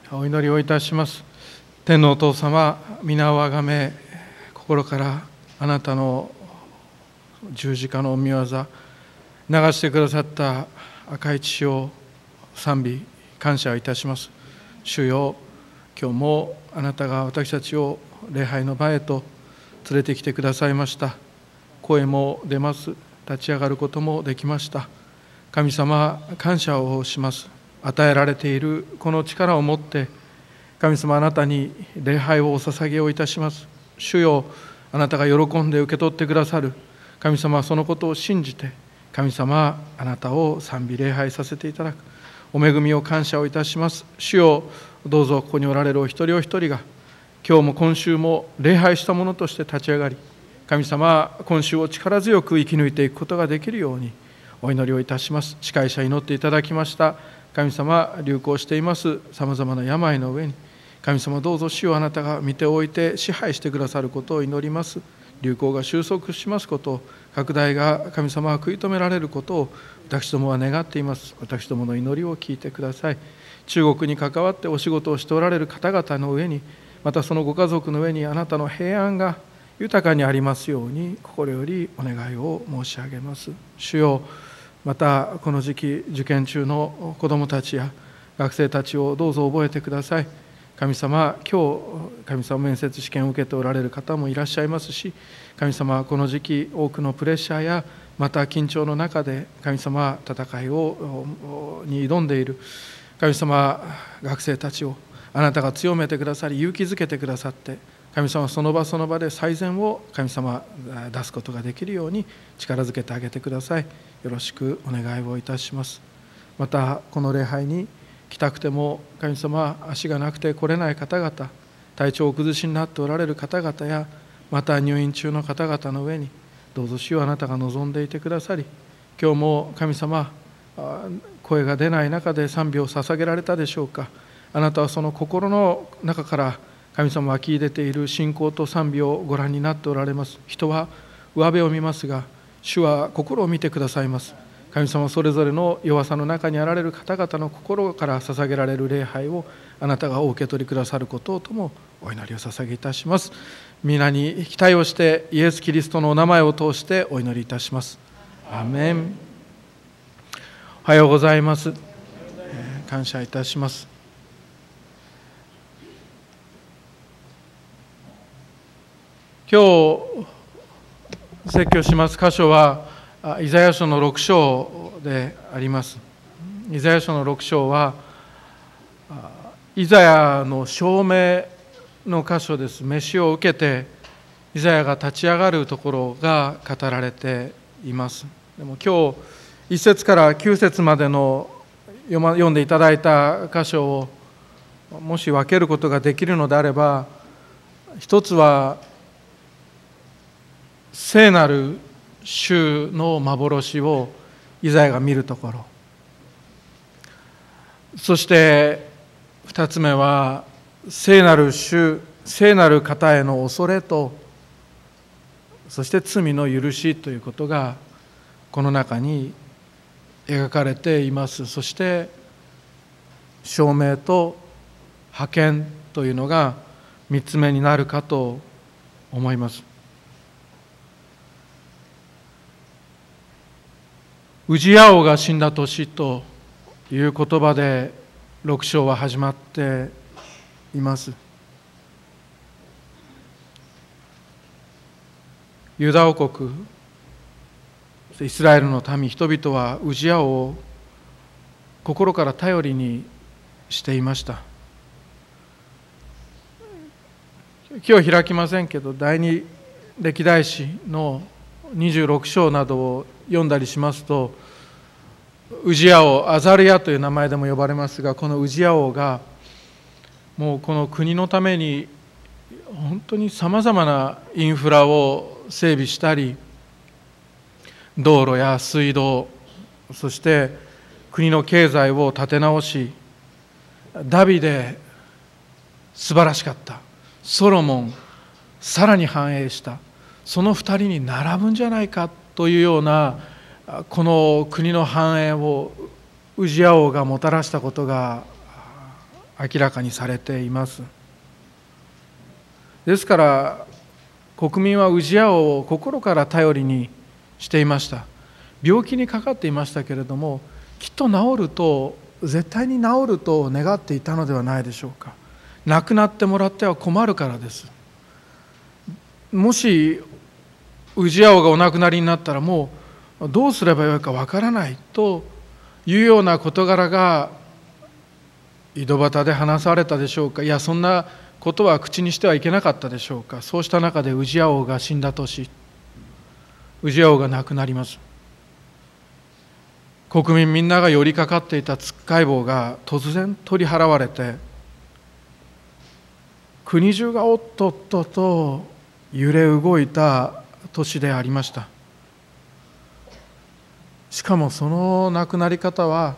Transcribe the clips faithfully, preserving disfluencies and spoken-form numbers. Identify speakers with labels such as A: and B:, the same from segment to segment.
A: お祈りをいたします。天のお父様、皆をあがめ、心からあなたの十字架の御業、流してくださった赤い血を賛美、感謝いたします。主よ、今日もあなたが私たちを礼拝の場へと連れてきてくださいました。声も出ます。立ち上がることもできました。神様、感謝をします。与えられているこの力を持って神様、あなたに礼拝をお捧げをいたします。主よ、あなたが喜んで受け取ってくださる神様はそのことを信じて、神様、あなたを賛美礼拝させていただくお恵みを感謝をいたします。主よ、どうぞここにおられるお一人お一人が今日も今週も礼拝したものとして立ち上がり、神様、今週を力強く生き抜いていくことができるようにお祈りをいたします。司会者祈っていただきました神様、流行していますさまざまな病の上に神様、どうぞ主をあなたが見ておいて支配してくださることを祈ります。流行が収束しますことを、拡大が神様は食い止められることを私どもは願っています。私どもの祈りを聞いてください。中国に関わってお仕事をしておられる方々の上に、またそのご家族の上にあなたの平安が豊かにありますように心よりお願いを申し上げます。主よ、またこの時期受験中の子どもたちや学生たちをどうぞ覚えてください。神様、今日神様面接試験を受けておられる方もいらっしゃいますし、神様、この時期多くのプレッシャーやまた緊張の中で神様、戦いをに挑んでいる神様、学生たちをあなたが強めてくださり勇気づけてくださって、神様、その場その場で最善を神様出すことができるように力づけてあげてください。よろしくお願いをいたします。またこの礼拝に来たくても神様、足がなくて来れない方々、体調を崩しになっておられる方々や、また入院中の方々の上にどうぞ主よあなたが望んでいてくださり、今日も神様、声が出ない中で賛美を捧げられたでしょうか。あなたはその心の中から神様湧き出ている信仰と賛美をご覧になっておられます。人は上辺を見ますが主は心を見てくださいます。神様、それぞれの弱さの中にあられる方々の心から捧げられる礼拝をあなたがお受け取りくださることともお祈りを捧げいたします。皆に期待をしてイエス・キリストのお名前を通してお祈りいたします。アーメン。おはようございます。感謝いたします。今日説教します箇所はイザヤ書のろく章であります。イザヤ書のろく章はイザヤの証明の箇所です。召しを受けてイザヤが立ち上がるところが語られています。でも今日いっ節からきゅう節までの読んでいただいた箇所をもし分けることができるのであれば、一つは聖なる主の幻をイザヤが見るところ、そして二つ目は聖なる主、聖なる方への恐れと、そして罪の許しということがこの中に描かれています。そして証明と覇権というのが三つ目になるかと思います。ウジヤ王が死んだ年という言葉で六章は始まっています。ユダ王国、イスラエルの民、人々はウジヤ王を心から頼りにしていました。今日開きませんけど、第二歴代史のにじゅうろく章などを読んだりしますと、ウジヤ王、アザルヤという名前でも呼ばれますが、このウジヤ王がもうこの国のために本当にさまざまなインフラを整備したり、道路や水道、そして国の経済を立て直し、ダビデ素晴らしかった、ソロモンさらに繁栄した、その二人に並ぶんじゃないかというようなこの国の繁栄をウジヤ王がもたらしたことが明らかにされています。ですから国民はウジヤ王を心から頼りにしていました。病気にかかっていましたけれども、きっと治ると、絶対に治ると願っていたのではないでしょうか。亡くなってもらっては困るからです。もしウジヤ王がお亡くなりになったら、もうどうすればよいかわからないというような事柄が井戸端で話されたでしょうか。いや、そんなことは口にしてはいけなかったでしょうか。そうした中でウジヤ王が死んだ年、ウジヤ王が亡くなります。国民みんなが寄りかかっていたつっかい棒が突然取り払われて、国中がおっとっとと揺れ動いた年でありました。しかもその亡くなり方は、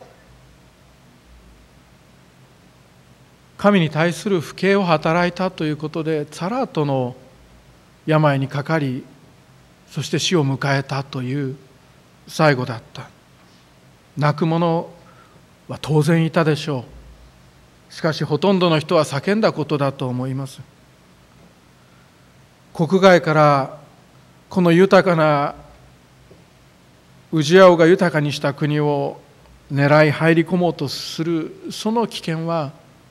A: 神に対する不敬を働いたということで、ツァラートの病にかかり、そして死を迎えたという最後だった。泣く者は当然いたでしょう。しかしほとんどの人は叫んだことだと思います。国外からこの豊かなウジヤ王が豊かにした国を狙い入り込もうとする、その危険は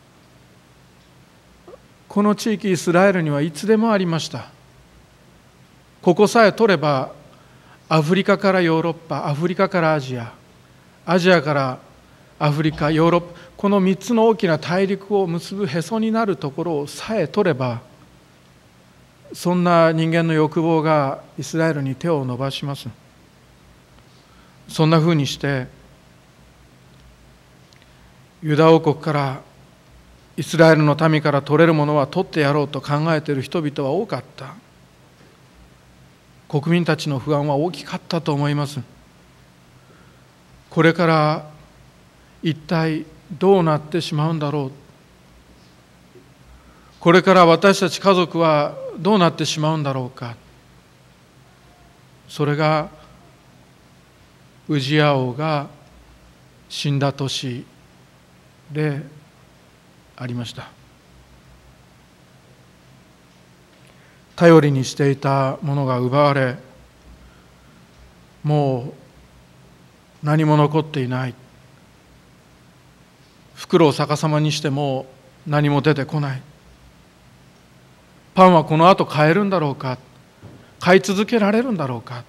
A: この地域イスラエルにはいつでもありました。ここさえ取れば、アフリカからヨーロッパ、アフリカからアジア、アジアからアフリカ、ヨーロッパ、このみっつの大きな大陸を結ぶへそになるところさえ取れば、そんな人間の欲望がイスラエルに手を伸ばします。そんなふうにしてユダ王国からイスラエルの民から取れるものは取ってやろうと考えている人々は多かった。国民たちの不安は大きかったと思います。これから一体どうなってしまうんだろう。これから私たち家族はどうなってしまうんだろうか。それがウジヤ王が死んだ年でありました。頼りにしていたものが奪われ、もう何も残っていない。袋を逆さまにしても何も出てこない。パンはこの後買えるんだろうか、買い続けられるんだろうか。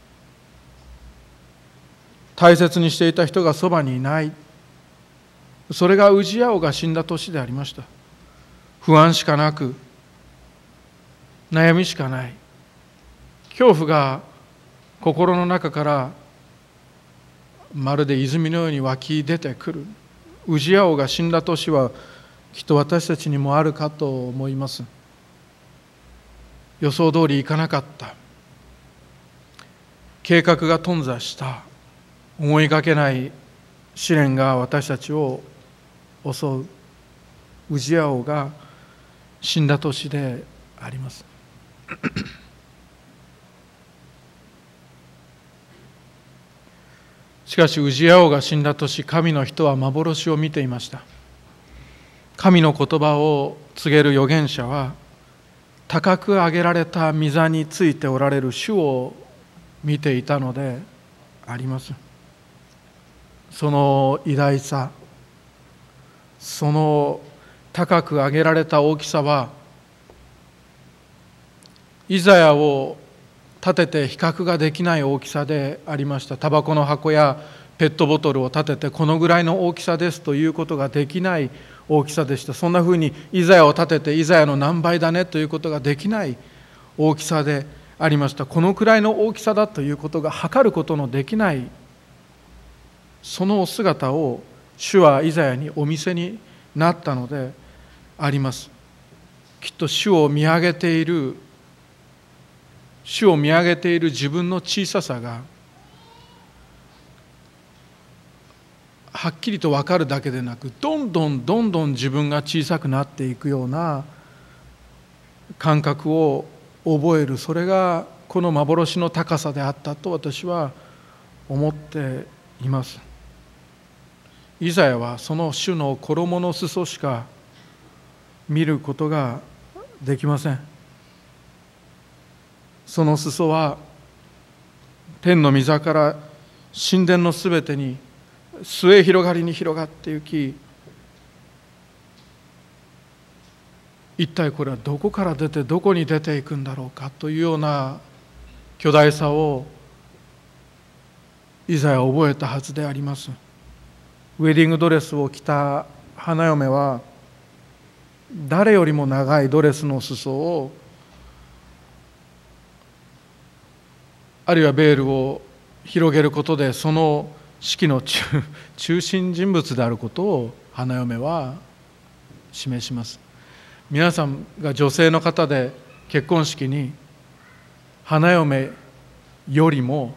A: 大切にしていた人がそばにいない。それがウジヤ王が死んだ年でありました。不安しかなく、悩みしかない。恐怖が心の中からまるで泉のように湧き出てくる。ウジヤ王が死んだ年はきっと私たちにもあるかと思います。予想通りいかなかった。計画が頓挫した。思いがけない試練が私たちを襲う。ウジヤ王が死んだ年であります。しかしウジヤ王が死んだ年、神の人は幻を見ていました。神の言葉を告げる預言者は、高く上げられた御座についておられる主を見ていたのであります。その偉大さ、その高く上げられた大きさは、イザヤを立てて比較ができない大きさでありました。タバコの箱やペットボトルを立ててこのぐらいの大きさですということができない大きさでした。そんなふうにイザヤを立ててイザヤの何倍だねということができない大きさでありました。このくらいの大きさだということが測ることのできない、そのお姿を主はイザヤにお見せになったのであります。きっと主を見上げている主を見上げている自分の小ささがはっきりと分かるだけでなく、どんどんどんどん自分が小さくなっていくような感覚を覚える、それがこの幻の高さであったと私は思っています。 イザヤはその主の衣の裾しか見ることができません。その裾は天の御座から神殿のすべてに末広がりに広がってゆき、一体これはどこから出てどこに出ていくんだろうかというような巨大さをイザヤは覚えたはずであります。ウェディングドレスを着た花嫁は誰よりも長いドレスの裾を、あるいはベールを広げることでその式の 中, 中心人物であることを花嫁は示します。皆さんが女性の方で結婚式に花嫁よりも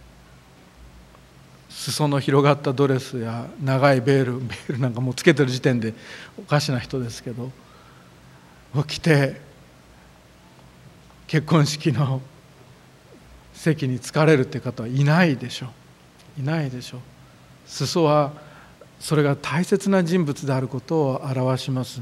A: 裾の広がったドレスや長いベールベールなんかもうつけてる時点でおかしな人ですけどを着て結婚式の席に着かれるという方はいないでしょういないでしょう。裾はそれが大切な人物であることを表します。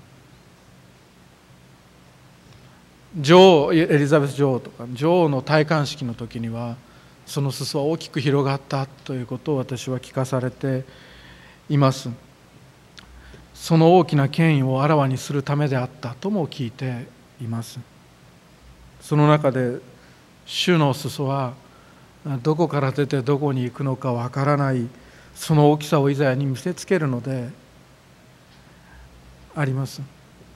A: 女王エリザベス女王とか女王の戴冠式の時にはその裾は大きく広がったということを私は聞かされています。その大きな権威をあらわにするためであったとも聞いています。その中で主の裾はどこから出てどこに行くのかわからない、その大きさをイザヤに見せつけるのであります。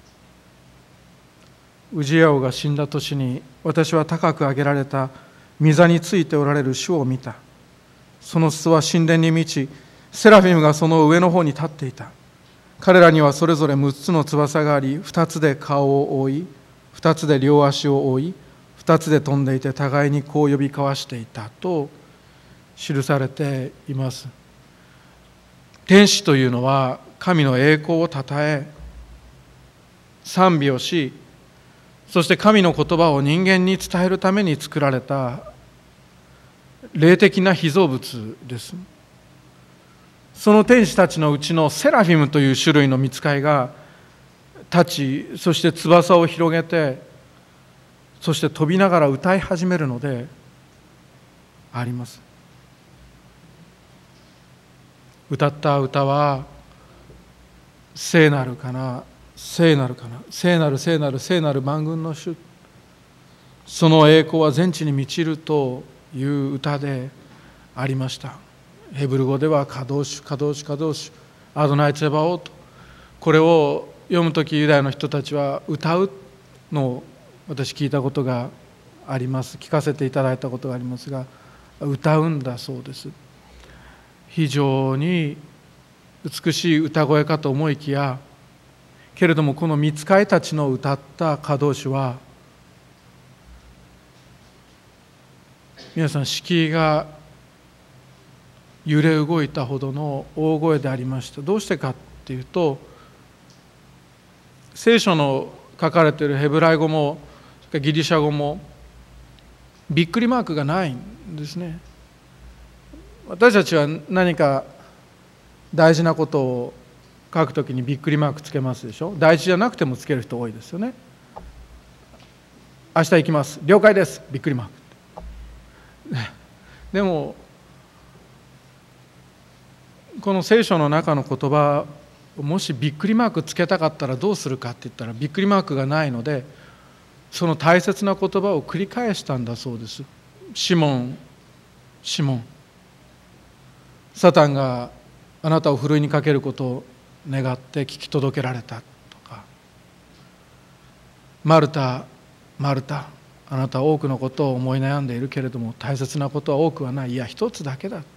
A: ウジヤ王が死んだ年に、私は高く上げられた御座についておられる主を見た。その裾は神殿に満ち、セラフィムがその上の方に立っていた。彼らにはそれぞれ六つの翼があり、二つで顔を覆い、二つで両足を覆い、二つで飛んでいて、互いにこう呼び交わしていたと記されています。天使というのは神の栄光をたたえ賛美をし、そして神の言葉を人間に伝えるために作られた霊的な被造物です。その天使たちのうちのセラフィムという種類の御使いが立ち、そして翼を広げて、そして飛びながら歌い始めるのであります。歌った歌は聖なるかな聖なるかな聖なる聖なる聖なる万軍の主、その栄光は全地に満ちるという歌でありました。ヘブル語ではカドーシュカドーシュカドーシュアドナイツェバオーと、これを読むときユダヤの人たちは歌うのを私聞いたことがあります。聞かせていただいたことがありますが、歌うんだそうです。非常に美しい歌声かと思いきや、けれどもこの御使いたちの歌ったカドーシュは、皆さん敷居が揺れ動いたほどの大声でありました。どうしてかっていうと、聖書の書かれているヘブライ語もギリシャ語もびっくりマークがないんですね。私たちは何か大事なことを書くときにびっくりマークつけますでしょ。大事じゃなくてもつける人多いですよね。明日行きます、了解です、びっくりマーク。でもこの聖書の中の言葉、もしびっくりマークつけたかったらどうするかって言ったら、びっくりマークがないのでその大切な言葉を繰り返したんだそうです。シモン、シモン、サタンがあなたをふるいにかけることを願って聞き届けられたとか、マルタ、マルタ、あなたは多くのことを思い悩んでいるけれども大切なことは多くはない、いや一つだけだ。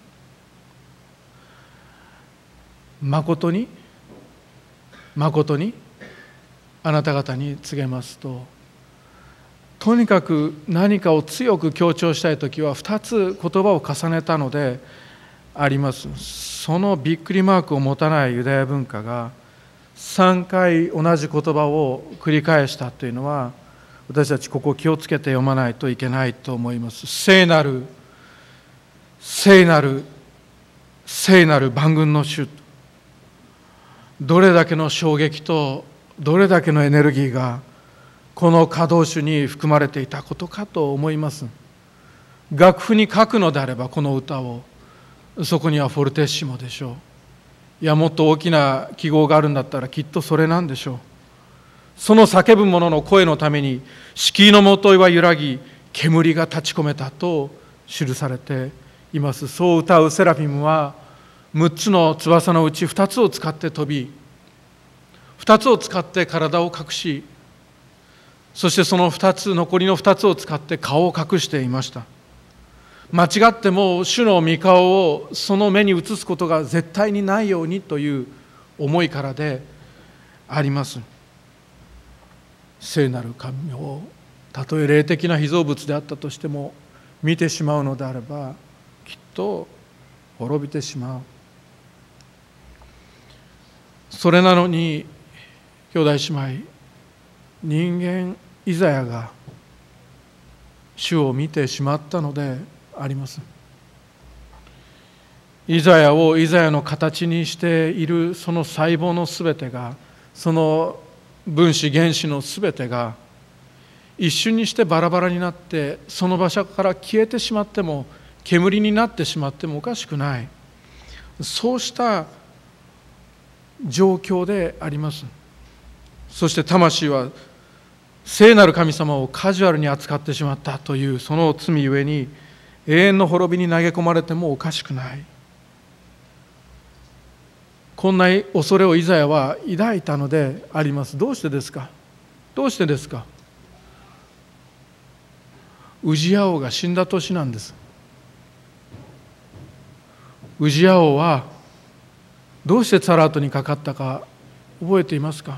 A: 誠に誠にあなた方に告げますと、とにかく何かを強く強調したいときはふたつ言葉を重ねたのであります。そのびっくりマークを持たないユダヤ文化がさんかい同じ言葉を繰り返したというのは、私たちここ気をつけて読まないといけないと思います。聖なる、聖なる、 聖なる万軍の主、どれだけの衝撃とどれだけのエネルギーがこの歌動詞に含まれていたことかと思います。楽譜に書くのであればこの歌を、そこにはフォルテッシモでしょう。いや、もっと大きな記号があるんだったらきっとそれなんでしょう。その叫ぶ者の声のために敷居のもといは揺らぎ、煙が立ち込めたと記されています。そう歌うセラフィムはむっつの翼のうちふたつを使って飛び、ふたつを使って体を隠し、そしてそのふたつ、残りのふたつを使って顔を隠していました。間違っても主の御顔をその目に映すことが絶対にないようにという思いからであります。聖なる神をたとえ霊的な被造物であったとしても見てしまうのであれば、きっと滅びてしまう。それなのに兄弟姉妹、人間イザヤが主を見てしまったのであります。イザヤをイザヤの形にしているその細胞のすべてが、その分子原子のすべてが一瞬にしてバラバラになって、その場所から消えてしまっても、煙になってしまってもおかしくない、そうした状況であります。そして魂は聖なる神様をカジュアルに扱ってしまったというその罪ゆえに、永遠の滅びに投げ込まれてもおかしくない。こんな恐れをイザヤは抱いたのであります。どうしてですかどうしてですかウジヤ王が死んだ年なんです。ウジヤ王はどうしてツァラートにかかったか覚えていますか？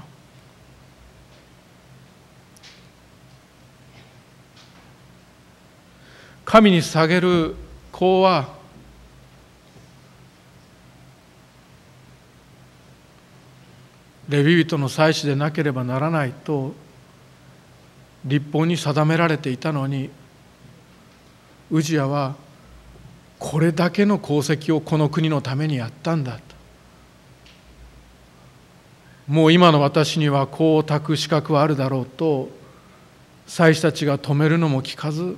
A: 神に捧げる香はレビ人の祭司でなければならないと律法に定められていたのに、ウジヤはこれだけの功績をこの国のためにやったんだと。もう今の私には香を焚く資格はあるだろうと祭司たちが止めるのも聞かず、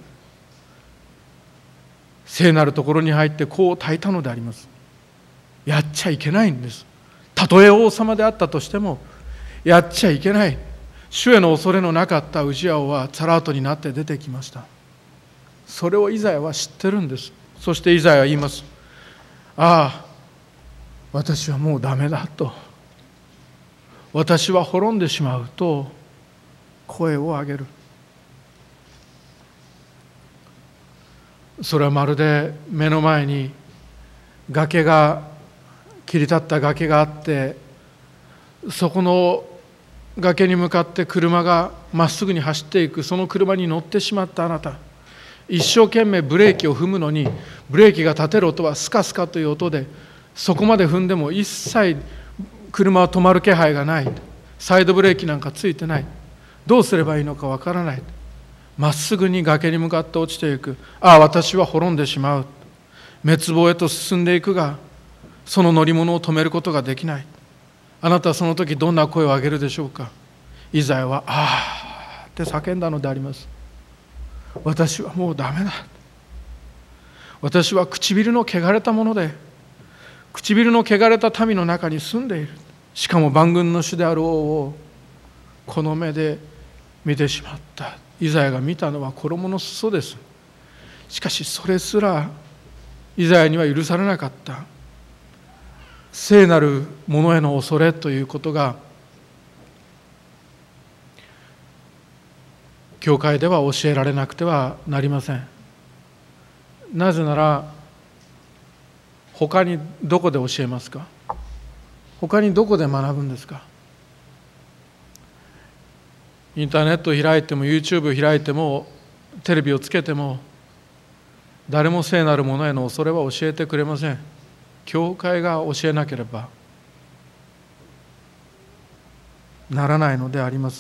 A: 聖なるところに入って香を焚いたのであります。やっちゃいけないんです。たとえ王様であったとしてもやっちゃいけない。主への恐れのなかったウジヤ王はツァラートになって出てきました。それをイザヤは知ってるんです。そしてイザヤは言います。ああ、私はもうダメだと、私は滅んでしまうと声を上げる。それはまるで目の前に崖が、切り立った崖があって、そこの崖に向かって車がまっすぐに走っていく。その車に乗ってしまったあなた、一生懸命ブレーキを踏むのにブレーキが立てる音はスカスカという音で、そこまで踏んでも一切車は止まる気配がない。サイドブレーキなんかついてない。どうすればいいのかわからない。まっすぐに崖に向かって落ちていく。ああ、私は滅んでしまう。滅亡へと進んでいくが、その乗り物を止めることができない。あなたはその時どんな声を上げるでしょうか？イザヤはああって叫んだのであります。私はもうダメだ。私は唇の汚れたもので、唇の汚れた民の中に住んでいる。しかも万軍の主である王をこの目で見てしまった。イザヤが見たのは衣の裾です。しかしそれすらイザヤには許されなかった。聖なるものへの恐れということが教会では教えられなくてはなりません。なぜなら他にどこで教えますか？他にどこで学ぶんですか？インターネットを開いても YouTube を開いてもテレビをつけても誰も聖なるものへの恐れは教えてくれません。教会が教えなければならないのであります。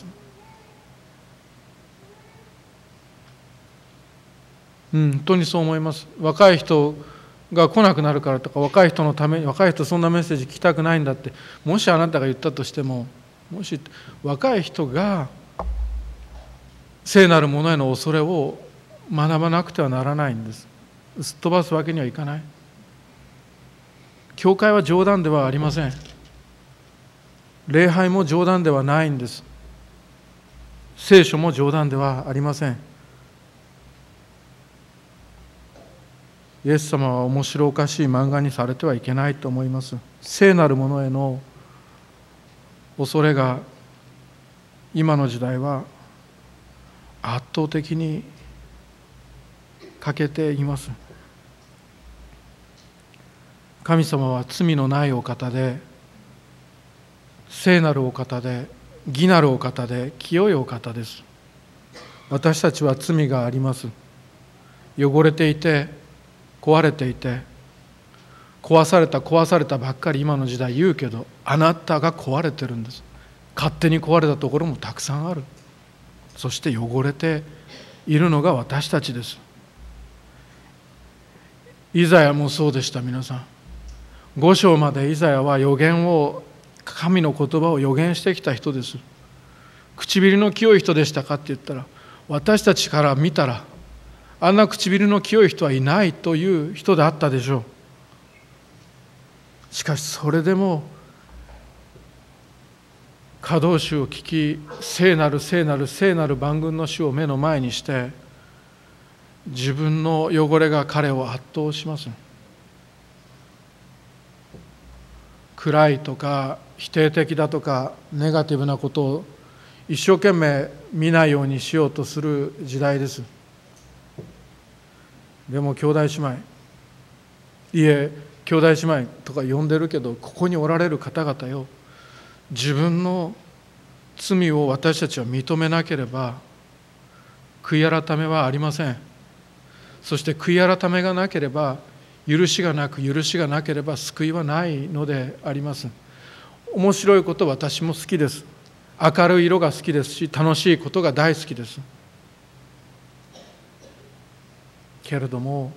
A: うん、本当にそう思います。若い人が来なくなるからとか、若い人のために、若い人そんなメッセージ聞きたくないんだって、もしあなたが言ったとしても、もし若い人が聖なるものへの恐れを学ばなくてはならないんです。すっ飛ばすわけにはいかない。教会は冗談ではありません。礼拝も冗談ではないんです。聖書も冗談ではありません。イエス様は面白おかしい漫画にされてはいけないと思います。聖なるものへの恐れが今の時代は圧倒的に欠けています。神様は罪のないお方で、聖なるお方で、義なるお方で、清いお方です。私たちは罪があります。汚れていて、壊れていて、壊された壊されたばっかり今の時代言うけど、あなたが壊れてるんです。勝手に壊れたところもたくさんある。そして汚れているのが私たちです。イザヤもそうでした。皆さん、五章までイザヤは預言を、神の言葉を預言してきた人です。唇の清い人でしたかって言ったら、私たちから見たらあんな唇の清い人はいないという人であったでしょう。しかしそれでも歌動詩を聞き、聖なる聖なる聖なる万軍の主を目の前にして、自分の汚れが彼を圧倒します。暗いとか否定的だとかネガティブなことを一生懸命見ないようにしようとする時代です。でも兄弟姉妹、いえ兄弟姉妹とか呼んでるけど、ここにおられる方々よ、自分の罪を私たちは認めなければ悔い改めはありません。そして悔い改めがなければ、許しがなく許しがなければ救いはないのであります。面白いこと私も好きです。明るい色が好きですし、楽しいことが大好きです。けれども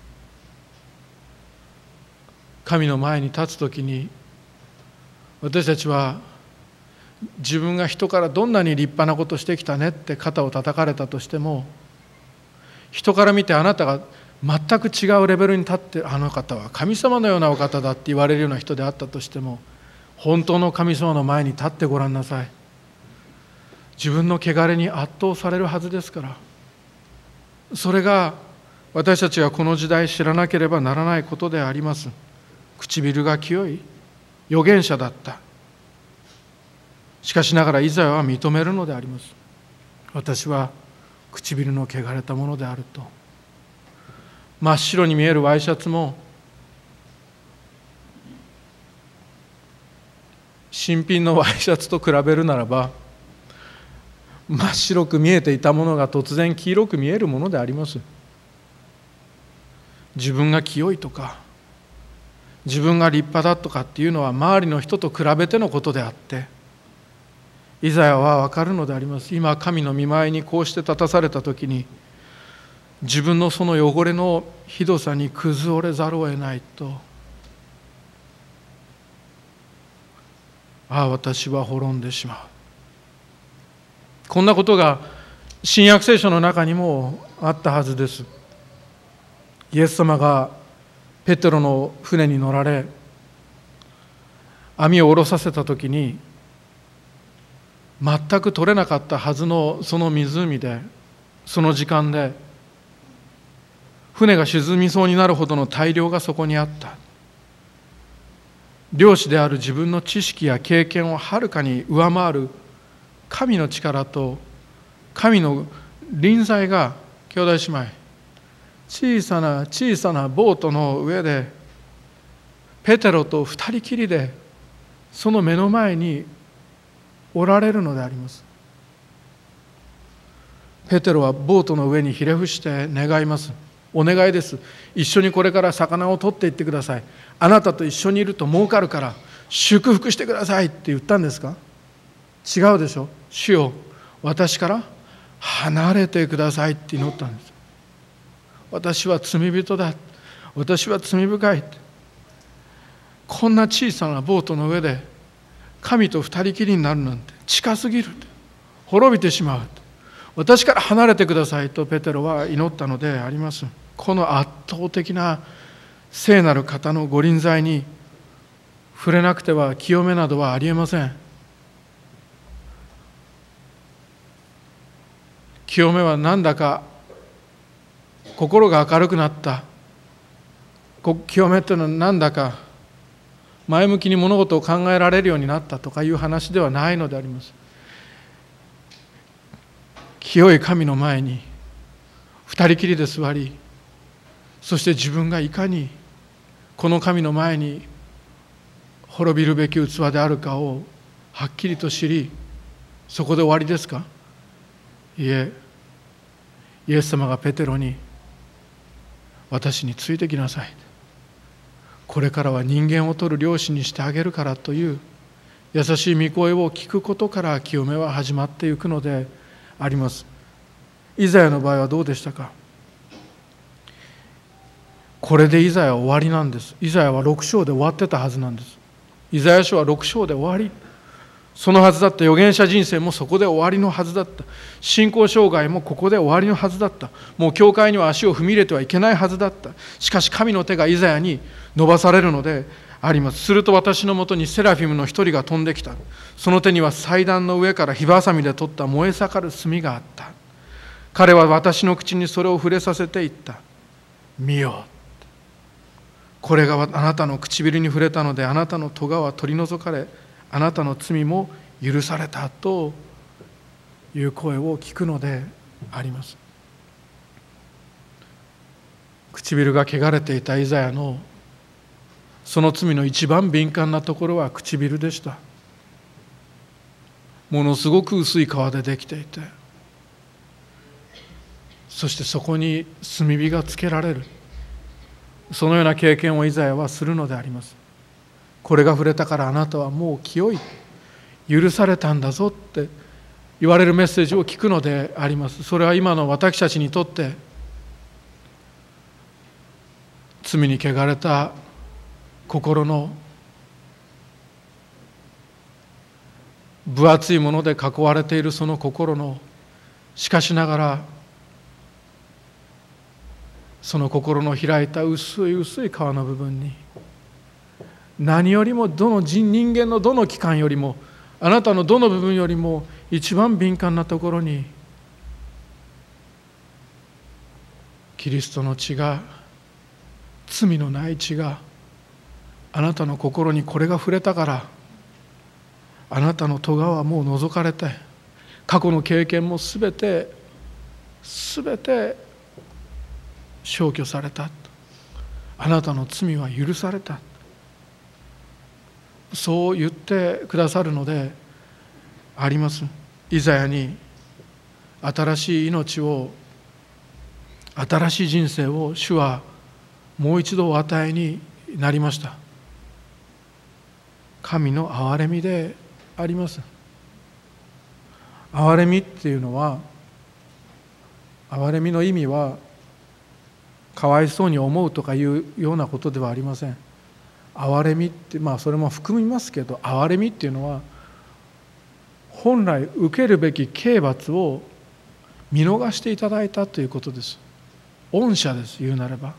A: 神の前に立つときに、私たちは自分が人からどんなに立派なことしてきたねって肩を叩かれたとしても、人から見てあなたが全く違うレベルに立って、あの方は神様のようなお方だって言われるような人であったとしても、本当の神様の前に立ってごらんなさい。自分の汚れに圧倒されるはずですから。それが私たちがこの時代知らなければならないことであります。唇が清い預言者だった。しかしながらイザヤは認めるのであります。私は唇の汚れたものであると。真っ白に見えるワイシャツも新品のワイシャツと比べるならば、真っ白く見えていたものが突然黄色く見えるものであります。自分が清いとか自分が立派だとかっていうのは周りの人と比べてのことであって、イザヤは分かるのであります。今神の御前にこうして立たされた時に、自分のその汚れのひどさに崩れざるを得ないと、ああ私は滅んでしまう。こんなことが新約聖書の中にもあったはずです。イエス様がペテロの船に乗られ、網を下ろさせたときに、全く取れなかったはずのその湖で、その時間で船が沈みそうになるほどの大漁がそこにあった。漁師である自分の知識や経験をはるかに上回る神の力と神の臨在が、兄弟姉妹、小さな小さなボートの上でペテロと二人きりでその目の前におられるのであります。ペテロはボートの上にひれ伏して願います。お願いです。一緒にこれから魚を取っていってください。あなたと一緒にいると儲かるから祝福してくださいって言ったんですか？違うでしょ。主よ、私から離れてくださいって祈ったんです。私は罪人だ。 私は罪深い。こんな小さなボートの上で神と二人きりになるなんて近すぎる。滅びてしまう。私から離れてくださいとペテロは祈ったのであります。この圧倒的な聖なる方の御臨在に触れなくては清めなどはありえません。清めはなんだか心が明るくなった。清めというのはなんだか前向きに物事を考えられるようになったとかいう話ではないのであります。清い神の前に二人きりで座り、そして自分がいかにこの神の前に滅びるべき器であるかをはっきりと知り、そこで終わりですか？いえ、イエス様がペテロに、私についてきなさい、これからは人間を取る漁師にしてあげるからという優しい御声を聞くことから清めは始まっていくのであります。イザヤの場合はどうでしたか？これでイザヤは終わりなんです。イザヤはろく章で終わってたはずなんです。イザヤ書はろく章で終わり。そのはずだった。預言者人生もそこで終わりのはずだった。信仰生涯もここで終わりのはずだった。もう教会には足を踏み入れてはいけないはずだった。しかし神の手がイザヤに伸ばされるのであります。すると私のもとにセラフィムの一人が飛んできた。その手には祭壇の上から火ばさみで取った燃え盛る炭があった。彼は私の口にそれを触れさせていった。見よ、これがあなたの唇に触れたので、あなたの咎は取り除かれ、あなたの罪も許されたという声を聞くのであります。唇が汚れていたイザヤのその罪の一番敏感なところは唇でした。ものすごく薄い皮でできていて、そしてそこに炭火がつけられる、そのような経験をイザヤはするのであります。これが触れたからあなたはもう清い、許されたんだぞって言われるメッセージを聞くのであります。それは今の私たちにとって罪に汚れた心の分厚いもので囲われているその心の、しかしながらその心の開いた薄い薄い皮の部分に、何よりもどの人人間のどの器官よりも、あなたのどの部分よりも一番敏感なところにキリストの血が、罪のない血があなたの心にこれが触れたから、あなたの咎はもう除かれて、過去の経験もすべてすべて消去された。あなたの罪は許された。そう言ってくださるのであります。イザヤに新しい命を、新しい人生を主はもう一度お与えになりました。神の憐れみであります。憐れみっていうのは、憐れみの意味はかわいそうに思うとかいうようなことではありません。憐れみって、まあそれも含みますけど、憐れみっていうのは本来受けるべき刑罰を見逃していただいたということです。恩赦です、言うなれば。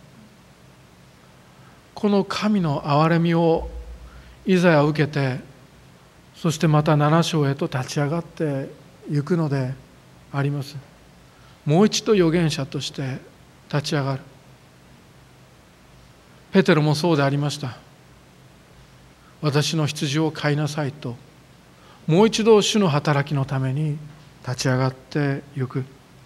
A: この神の憐れみをイザヤ受けて、そしてまた七章へと立ち上がっていくのであります。もう一度預言者として立ち上がる。ペテロもそうでありました。私の羊を飼いなさいと、もう一度主の働きのために立ち上がっていく。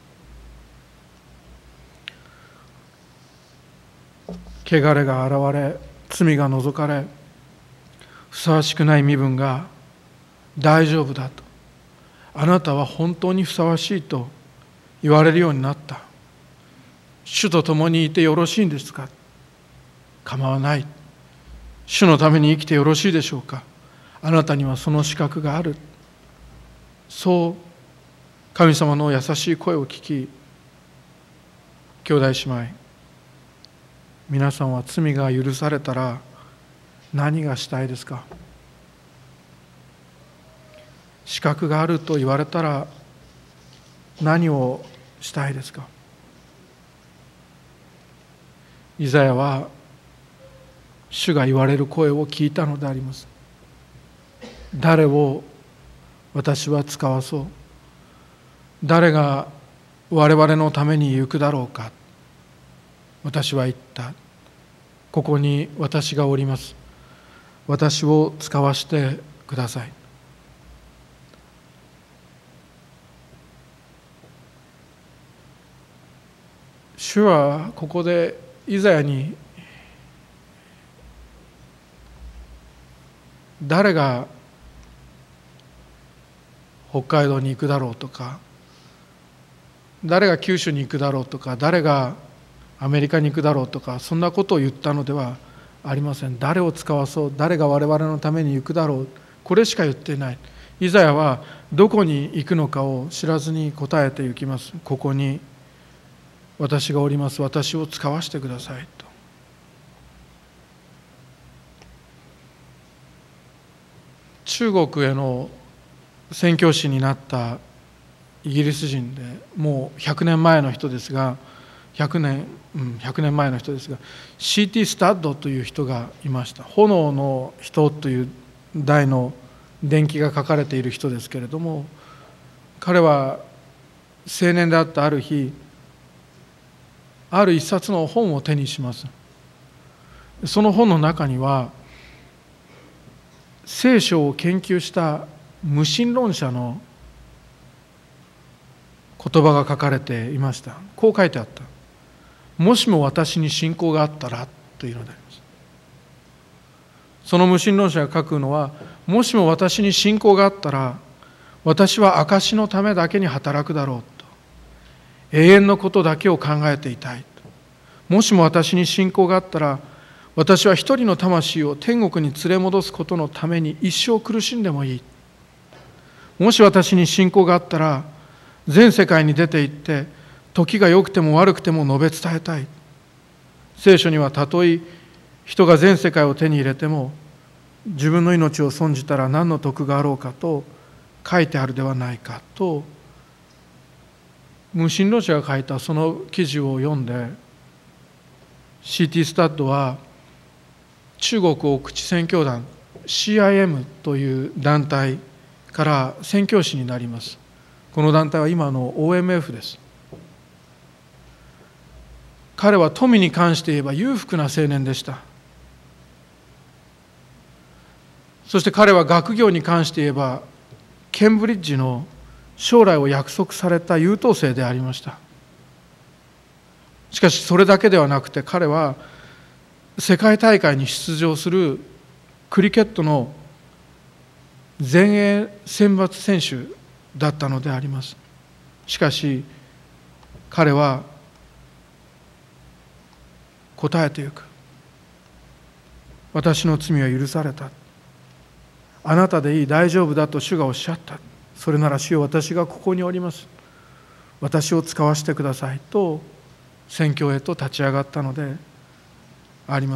A: 汚れが現れ、罪が除かれ、ふさわしくない身分が大丈夫だと、あなたは本当にふさわしいと言われるようになった。主と共にいてよろしいんですか？構わない。主のために生きてよろしいでしょうか？あなたにはその資格がある。そう神様の優しい声を聞き、兄弟姉妹、 皆さんは罪が許されたら何がしたいですか？資格があると言われたら何をしたいですか？イザヤは主が言われる声を聞いたのであります。誰を私は使わそう？誰が我々のために行くだろうか。私は言った。ここに私がおります。私を使わしてください。主はここでイザヤに誰が北海道に行くだろうとか、誰が九州に行くだろうとか、誰がアメリカに行くだろうとか、そんなことを言ったのではありません。誰を使わそう、誰が我々のために行くだろう、これしか言っていない。イザヤはどこに行くのかを知らずに答えて行きます。ここに私がおります。私を使わしてくださいと。中国への宣教師になったイギリス人で、もうひゃくねんまえの人ですが、ひゃくねん、うん、ひゃくねんまえの人ですが、シーティー スタッドという人がいました。炎の人という題の伝記が書かれている人ですけれども、彼は青年であったある日、ある一冊の本を手にします。その本の中には、聖書を研究した無神論者の言葉が書かれていました。こう書いてあった。もしも私に信仰があったらというのであります。その無神論者が書くのは、もしも私に信仰があったら、私は証のためだけに働くだろうと。永遠のことだけを考えていたい。もしも私に信仰があったら、私は一人の魂を天国に連れ戻すことのために一生苦しんでもいい。もし私に信仰があったら、全世界に出て行って、時が良くても悪くても述べ伝えたい。聖書にはたとえ人が全世界を手に入れても、自分の命を損じたら何の得があろうかと書いてあるではないかと、無神論者が書いたその記事を読んで、シーティー スタッドは中国奥地宣教団 シーアイエム という団体から宣教師になります。この団体は今の オーエムエフ です。彼は富に関して言えば裕福な青年でした。そして彼は学業に関して言えばケンブリッジの将来を約束された優等生でありました。しかしそれだけではなくて、彼は世界大会に出場するクリケットの全英選抜選手だったのであります。しかし彼は答えてゆく。私の罪は許された。あなたでいい、大丈夫だと主がおっしゃった。それなら主よ、私がここにおります。私を使わせてくださいと宣教へと立ち上がったのであります。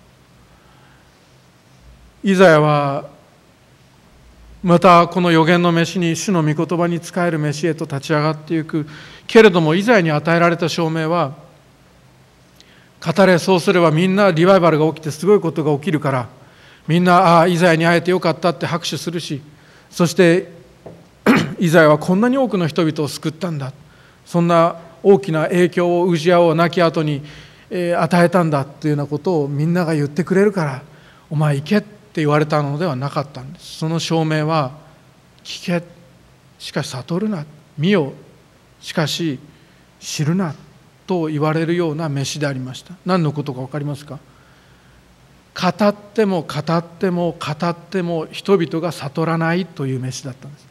A: イザヤはまたこの預言の飯に、主の御言葉に仕える飯へと立ち上がっていく。けれどもイザヤに与えられた証明は、語れ、そうすればみんなリバイバルが起きてすごいことが起きるから、みんなああイザヤに会えてよかったって拍手するし、そしてイザヤはこんなに多くの人々を救ったんだ、そんな大きな影響をウジヤを亡き後に与えたんだというようなことをみんなが言ってくれるから、お前行けって言われたのではなかったんです。その証明は、聞け、しかし悟るな、見よ、しかし知るなと言われるような飯でありました。何のことか分かりますか？語っても語っても語っても人々が悟らないという飯だったんです。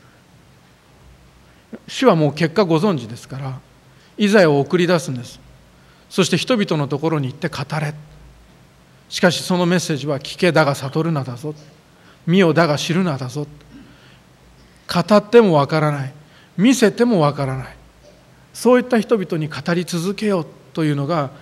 A: 主はもう結果ご存知ですから、イザヤを送り出すんです。そして人々のところに行って語れ。しかしそのメッセージは、聞けだが悟るなだぞ、見よだが知るなだぞ。語ってもわからない、見せてもわからない、そういった人々に語り続けようというのが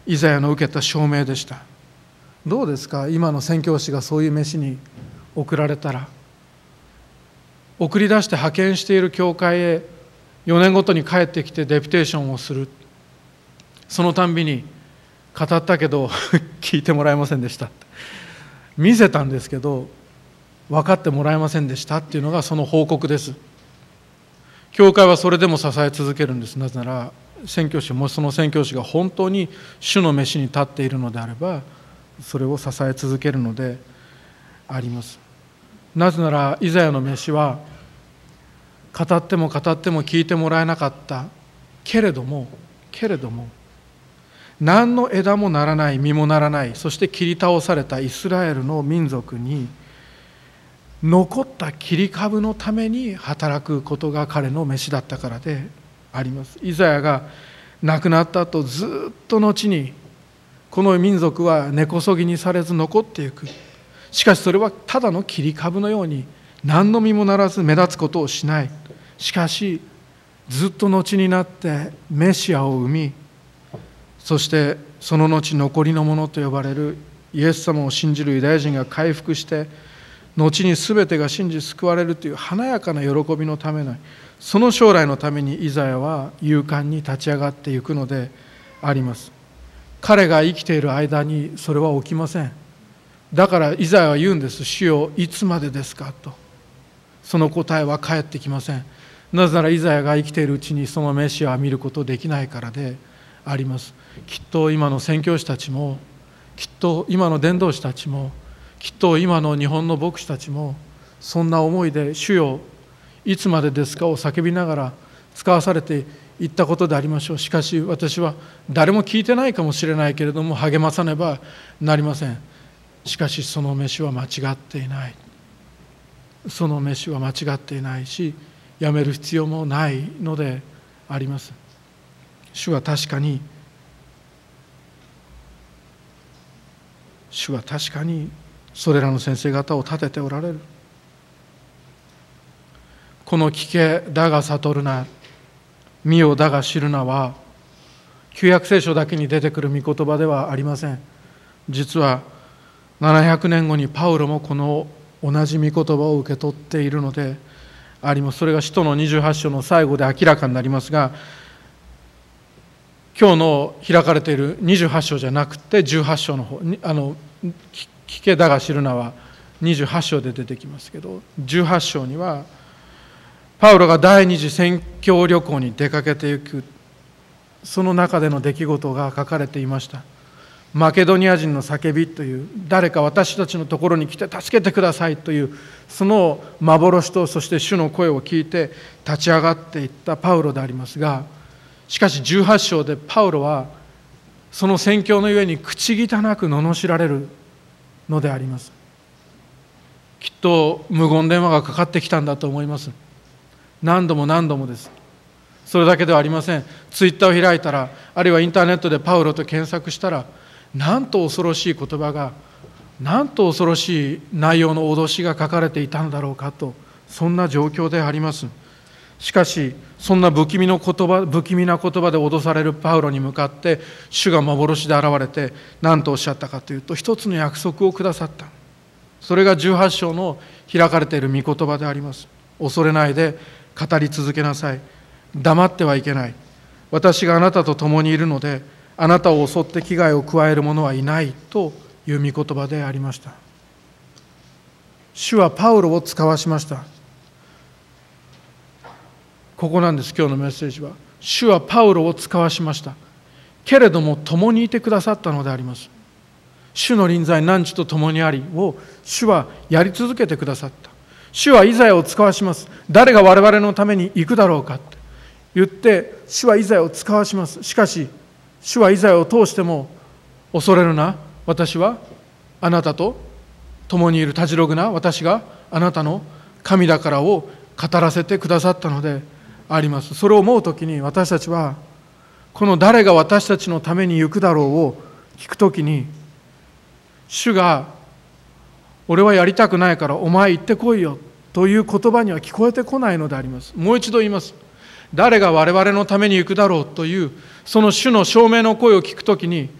A: イザヤの受けた証明でした。どうですか、今の宣教師がそういう飯に送られたら、送り出して派遣している教会へよねんごとに帰ってきてデピュテーションをする。そのたんびに語ったけど聞いてもらえませんでした、見せたんですけど分かってもらえませんでしたっていうのがその報告です。教会はそれでも支え続けるんです。なぜなら宣教師もその宣教師が本当に主の飯に立っているのであれば、それを支え続けるのであります。なぜならイザヤの飯は語っても語っても聞いてもらえなかったけれどもけれども何の枝もならない、実もならない、そして切り倒されたイスラエルの民族に残った切り株のために働くことが彼の飯だったからであります。イザヤが亡くなった後、ずっと後にこの民族は根こそぎにされず残っていく。しかしそれはただの切り株のように何の実もならず目立つことをしない。しかしずっと後になってメシアを生み、そしてその後残りのものと呼ばれるイエス様を信じるユダヤ人が回復して、後に全てが信じ救われるという華やかな喜びのための、その将来のためにイザヤは勇敢に立ち上がっていくのであります。彼が生きている間にそれは起きません。だからイザヤは言うんです。主よ、いつまでですかと。その答えは返ってきません。なぜならイザヤが生きているうちにそのメシアを見ることできないからであります。きっと今の宣教師たちも、きっと今の伝道師たちも、きっと今の日本の牧師たちもそんな思いで主よ、いつまでですかを叫びながら使わされていったことでありましょう。しかし私は誰も聞いてないかもしれないけれども励まさねばなりません。しかしその飯は間違っていない。その飯は間違っていないし、やめる必要もないのであります。主は確かに主は確かにそれらの先生方を立てておられる。この聞けだが悟るな、見よだが知るなは旧約聖書だけに出てくる御言葉ではありません。実はななひゃくねんごにパウロもこの同じ御言葉を受け取っているのであります。それが使徒のにじゅうはち章の最後で明らかになりますが、今日の開かれているにじゅうはち章じゃなくてじゅうはち章の方、あの聞けだが知るなはにじゅうはち章で出てきますけど、じゅうはち章にはパウロが第二次宣教旅行に出かけていく、その中での出来事が書かれていました。マケドニア人の叫びという、誰か私たちのところに来て助けてくださいという、その幻とそして主の声を聞いて立ち上がっていったパウロでありますが、しかしじゅうはち章でパウロはその宣教のゆえに口汚く罵られるのであります。きっと無言電話がかかってきたんだと思います。何度も何度もです。それだけではありません。ツイッターを開いたら、あるいはインターネットでパウロと検索したら、なんと恐ろしい言葉が、なんと恐ろしい内容の脅しが書かれていたのだろうかと、そんな状況であります。しかしそんな不気味の言葉不気味な言葉で脅されるパウロに向かって主が幻で現れて何とおっしゃったかというと、一つの約束をくださった。それがじゅうはち章の開かれている御言葉であります。恐れないで語り続けなさい。黙ってはいけない。私があなたと共にいるので、あなたを襲って危害を加える者はいないという御言葉でありました。主はパウロを使わしました。ここなんです、今日のメッセージは。主はパウロを使わしました。けれども共にいてくださったのであります。主の臨在何時と共にありを主はやり続けてくださった。主はイザヤを使わします。誰が我々のために行くだろうかって言って主はイザヤを使わします。しかし主はイザヤを通しても、恐れるな、私はあなたと共にいる、たじろぐな、私があなたの神だからを語らせてくださったのであります。それを思うときに私たちはこの誰が私たちのために行くだろうを聞くときに、主が俺はやりたくないからお前行ってこいよという言葉には聞こえてこないのであります。もう一度言います。誰が我々のために行くだろうというその主の証明の声を聞くときに、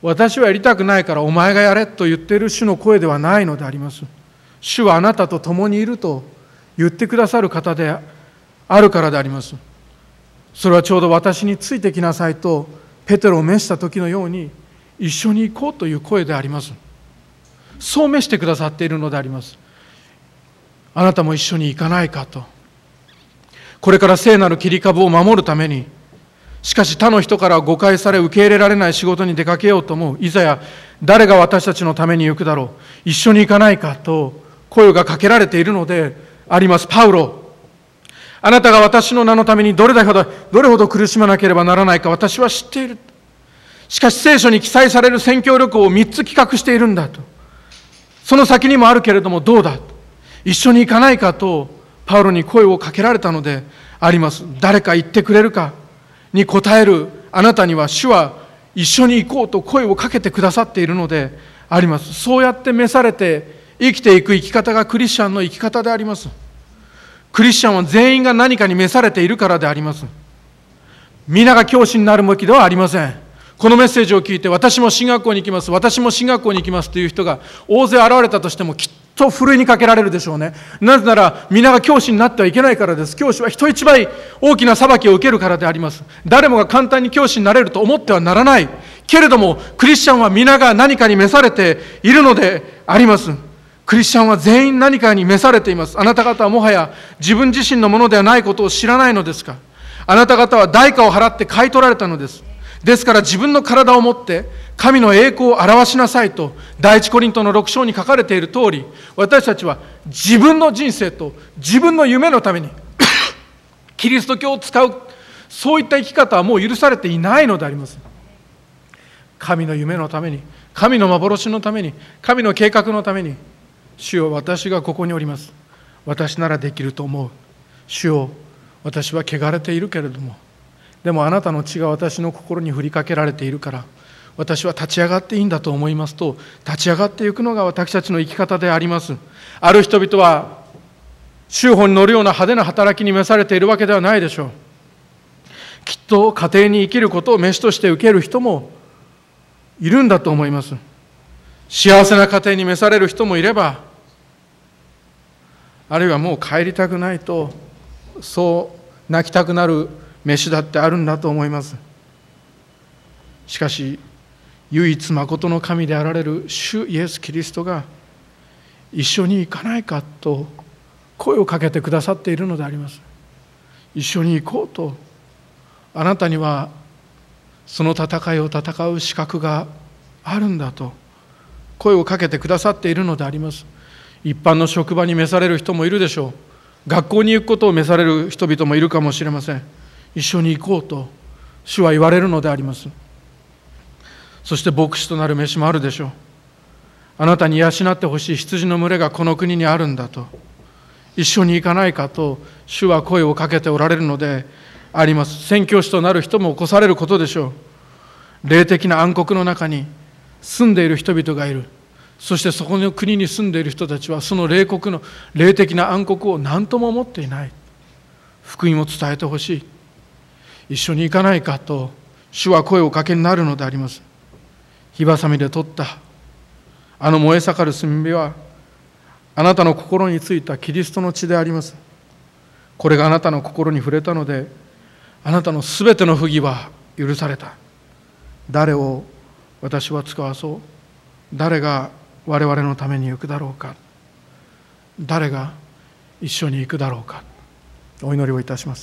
A: 私はやりたくないからお前がやれと言っている主の声ではないのであります。主はあなたと共にいると言ってくださる方であるからであります。それはちょうど私についてきなさいとペテロを召した時のように、一緒に行こうという声であります。そう召してくださっているのであります。あなたも一緒に行かないかと。これから聖なる切り株を守るために、しかし他の人から誤解され受け入れられない仕事に出かけようと思う。いざや誰が私たちのために行くだろう、一緒に行かないかと声がかけられているのであります。パウロ、あなたが私の名のためにどれだけほどどれほど苦しまなければならないか私は知っている。しかし聖書に記載される宣教旅行をみっつ企画しているんだと。その先にもあるけれどもどうだ、一緒に行かないかとパウロに声をかけられたのであります。誰か言ってくれるかに答えるあなたには、主は一緒に行こうと声をかけてくださっているのであります。そうやって召されて生きていく生き方がクリスチャンの生き方であります。クリスチャンは全員が何かに召されているからであります。皆が教師になるべきではありません。このメッセージを聞いて、私も進学校に行きます、私も進学校に行きますという人が大勢現れたとしても、きっとふるいにかけられるでしょうね。なぜなら皆が教師になってはいけないからです。教師は人一倍大きな裁きを受けるからであります。誰もが簡単に教師になれると思ってはならないけれども、クリスチャンは皆が何かに召されているのであります。クリスチャンは全員何かに召されています。あなた方はもはや自分自身のものではないことを知らないのですか。あなた方は代価を払って買い取られたのです。ですから自分の体を持って神の栄光を表しなさいと第一コリントのろく章に書かれている通り、私たちは自分の人生と自分の夢のためにキリスト教を使う、そういった生き方はもう許されていないのであります。神の夢のために、神の幻のために、神の計画のために、主よ、私がここにおります。私ならできると思う。主よ、私は汚れているけれども、でもあなたの血が私の心に振りかけられているから、私は立ち上がっていいんだと思いますと、立ち上がっていくのが私たちの生き方であります。ある人々は修法に乗るような派手な働きに召されているわけではないでしょう。きっと家庭に生きることを飯として受ける人もいるんだと思います。幸せな家庭に召される人もいれば、あるいはもう帰りたくないとそう泣きたくなる飯だってあるんだと思います。しかし唯一まことの神であられる主イエス・キリストが一緒に行かないかと声をかけてくださっているのであります。一緒に行こうと、あなたにはその戦いを戦う資格があるんだと声をかけてくださっているのであります。一般の職場に召される人もいるでしょう。学校に行くことを召される人々もいるかもしれません。一緒に行こうと主は言われるのであります。そして牧師となる飯もあるでしょう。あなたに養ってほしい羊の群れがこの国にあるんだと、一緒に行かないかと主は声をかけておられるのであります。宣教師となる人も起こされることでしょう。霊的な暗黒の中に住んでいる人々がいる。そしてそこの国に住んでいる人たちはその霊国の霊的な暗黒を何とも思っていない。福音を伝えてほしい。一緒に行かないかと主は声をかけになるのであります。火ばさみで取ったあの燃え盛る炭火はあなたの心についたキリストの血であります。これがあなたの心に触れたので、あなたのすべての不義は許された。誰を私は使わそう。誰が我々のために行くだろうか。誰が一緒に行くだろうか。お祈りをいたします。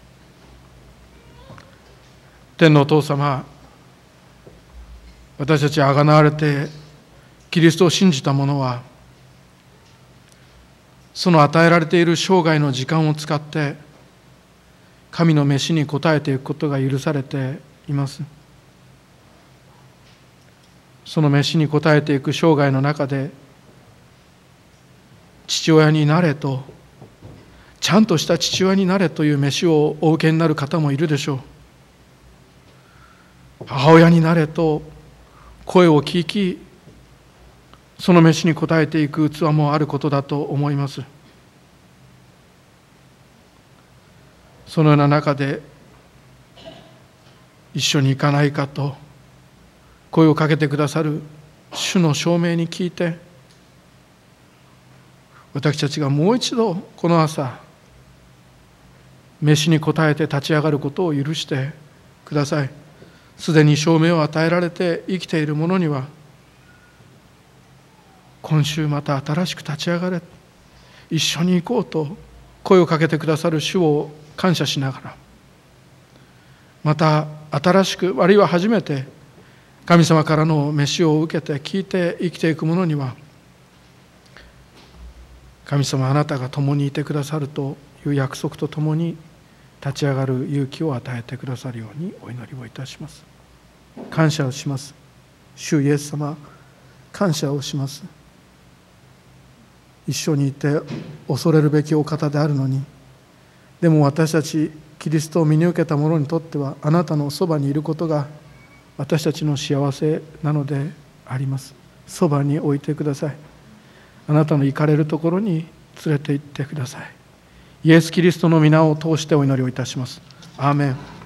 A: 天のお父様、私たちあがなわれてキリストを信じた者は、その与えられている生涯の時間を使って神の召しに応えていくことが許されています。その召しに応えていく生涯の中で、父親になれと、ちゃんとした父親になれという召しをお受けになる方もいるでしょう。母親になれと声を聞き、その召しに応えていく器もあることだと思います。そのような中で一緒に行かないかと声をかけてくださる主の証明に聞いて、私たちがもう一度この朝、飯に応えて立ち上がることを許してください。すでに証明を与えられて生きている者には、今週また新しく立ち上がれ、一緒に行こうと声をかけてくださる主を感謝しながら、また新しく、あるいは初めて神様からの飯を受けて聞いて生きていく者には、神様あなたが共にいてくださるという約束とともに立ち上がる勇気を与えてくださるようにお祈りをいたします。感謝をします。主イエス様、感謝をします。一緒にいて恐れるべきお方であるのに、でも私たちキリストを身に受けた者にとっては、あなたのそばにいることが私たちの幸せなのであります。そばに置いてください。あなたの行かれるところに連れて行ってください。イエス・キリストの皆を通してお祈りをいたします。アーメン。